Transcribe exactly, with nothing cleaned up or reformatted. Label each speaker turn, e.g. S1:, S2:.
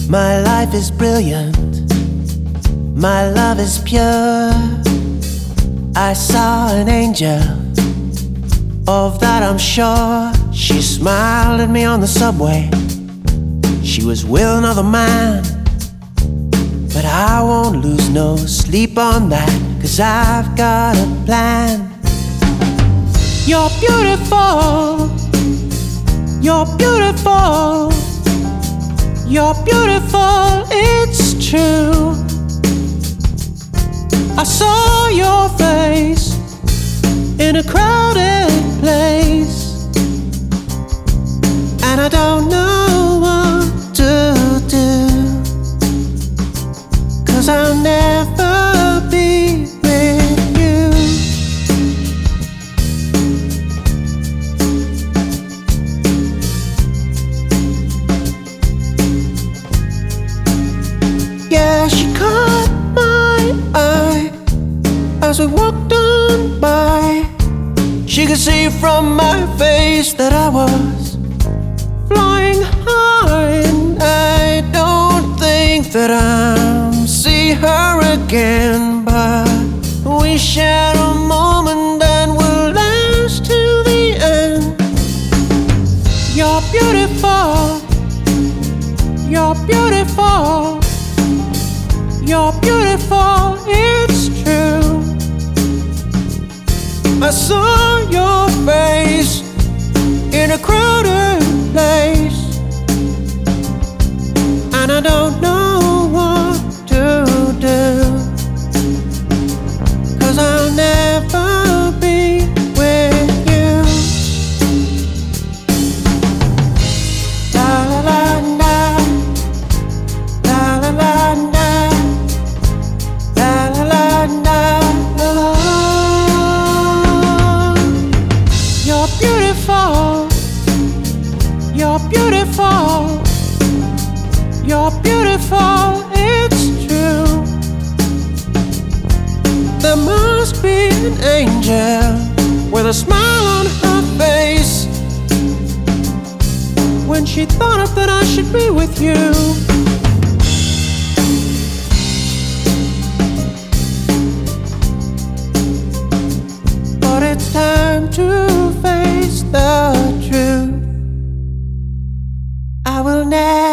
S1: My life is brilliant, my love is pure. I saw an angel, of that I'm sure. She smiled at me on the subway. She was with another man, but I won't lose no sleep on that, 'cause I've got a plan. You're beautiful, you're beautiful, you're beautiful, it's true. I saw your face in a crowded place, and I don't know what to do, 'cause I'll never be with you. Yeah, she caught my eye as we walked on by. She could see from my face that I was flying high, and I don't think that I'll see her again, but we shared a moment that will last to the end. You're beautiful, you're beautiful, you're beautiful, it's true. I saw your face in a crowded place, and I don't know what to do, 'cause I'll never be with you. La la la la, la la la la, la la la la, la la. You're beautiful, you're beautiful, you're beautiful, it's true. There must be an angel with a smile on her face when she thought of that I should be with you. But it's time to face the truth. I will never